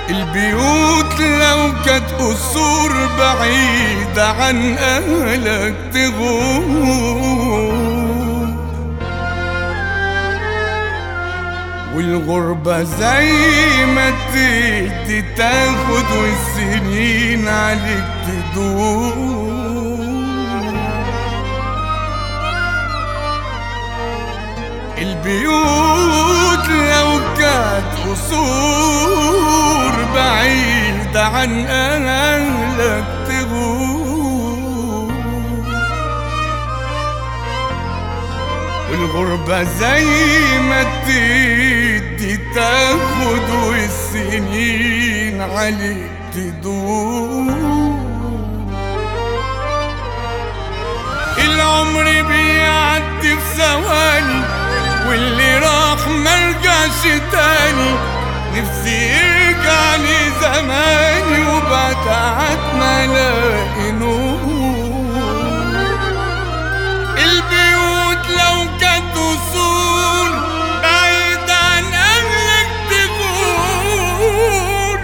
البيوت لو كانت قصور بعيدة عن أهلك تغور، والغربة زي ما تدي تاخد والسنين عليك تدور. البيوت لو كانت قصور بعيدة عن أهلك تغور، والغربة زي ما تدي تاخد والسنين عليك تدور. العمر بيعدي في ثواني واللي راح مرجعش تاني، نفسي يرجع لي زماني وبتعب ما الاقي نور. البيوت لو كانت وصول بعيد عن اهلك تغور،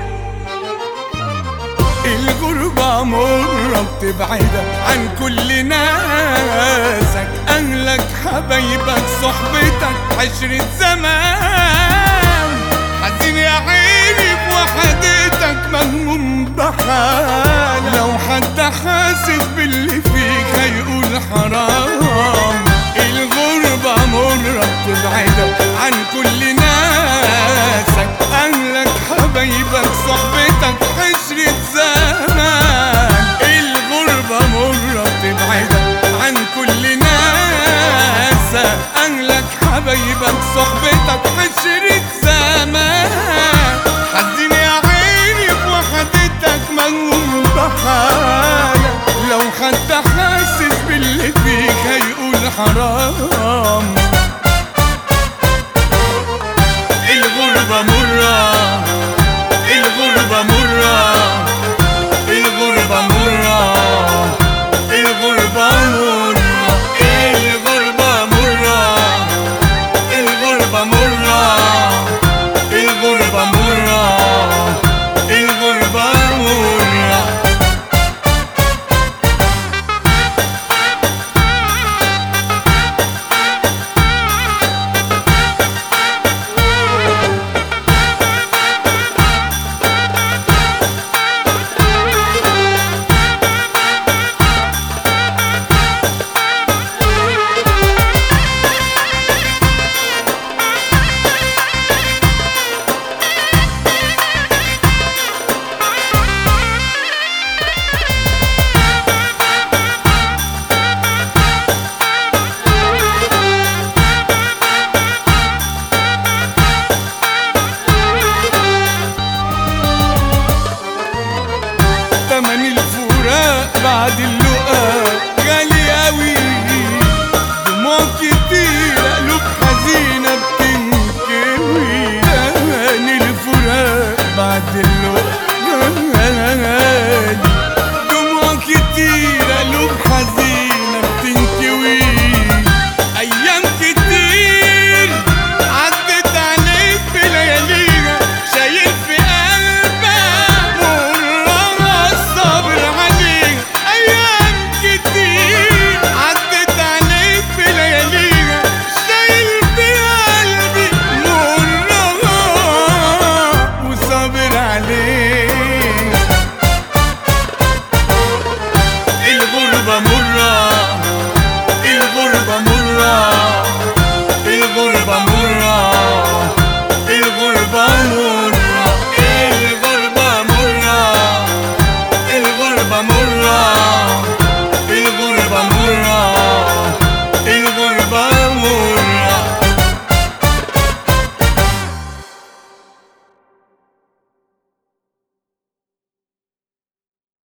الغربة مرة بتبعدك عن كل ناسك، أهلك حبايبك صحبتك عشرة زمان. حزين يا عيني بوحدتك مهموم بحالك، لو حد حاسس باللي فيك هيقول حرام. الغربة مرة بتبعدك عن كل ناسك، أهلك حبايبك صحبتك عشرة زمان. الغربة مرة بتبعدك عن كل ناسك، أهلك حبايبك صحبتك عشرة زمان. حزين يا عيني بوحدتك مهموم بحالك، لو حد حاسس باللي فيك هيقول حرام. الغربة مرة